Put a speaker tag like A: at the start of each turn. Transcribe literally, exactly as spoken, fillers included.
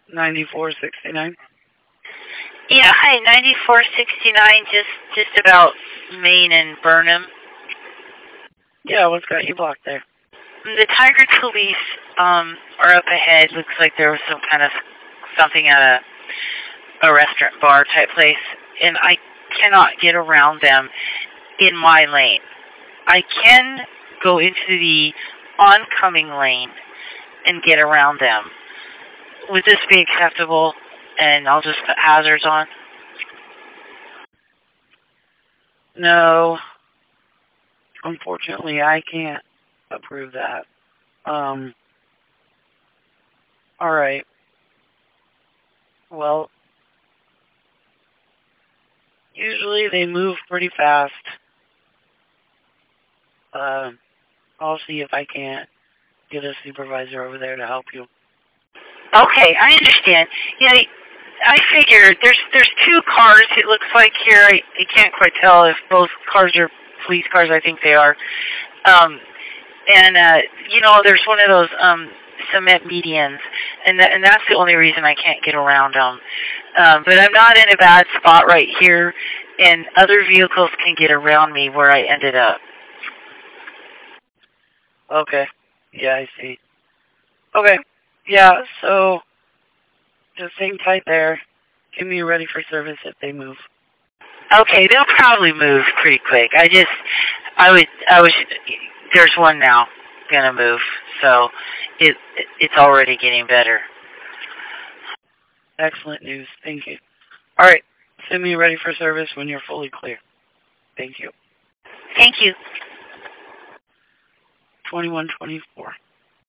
A: ninety-four sixty-nine?
B: Yeah, hi, ninety-four sixty-nine, just just about Maine and Burnham.
A: Yeah, what's got you blocked there?
B: The Tiger police um, are up ahead. Looks like there was some kind of something at a, a restaurant bar type place, and I cannot get around them in my lane. I can go into the oncoming lane and get around them. Would this be acceptable? And I'll just put hazards on?
A: No. Unfortunately, I can't approve that. Um, alright. Well, usually they move pretty fast. Uh, I'll see if I can't get a supervisor over there to help you.
B: Okay, I understand. You know, I figured there's there's two cars, it looks like here. I, I can't quite tell if both cars are police cars. I think they are. Um, and, uh, you know, there's one of those um, cement medians, and, th- and that's the only reason I can't get around them. Um, but I'm not in a bad spot right here, and other vehicles can get around me where I ended up.
A: Okay. Yeah, I see. Okay. Yeah, so just hang tight there. Get me ready for service if they move.
B: Okay, they'll probably move pretty quick. I just, I would, I was, there's one now gonna move, so it, it's already getting better.
A: Excellent news. Thank you. All right. Send me ready for service when you're fully clear. Thank you.
B: Thank you.
A: twenty-one twenty-four.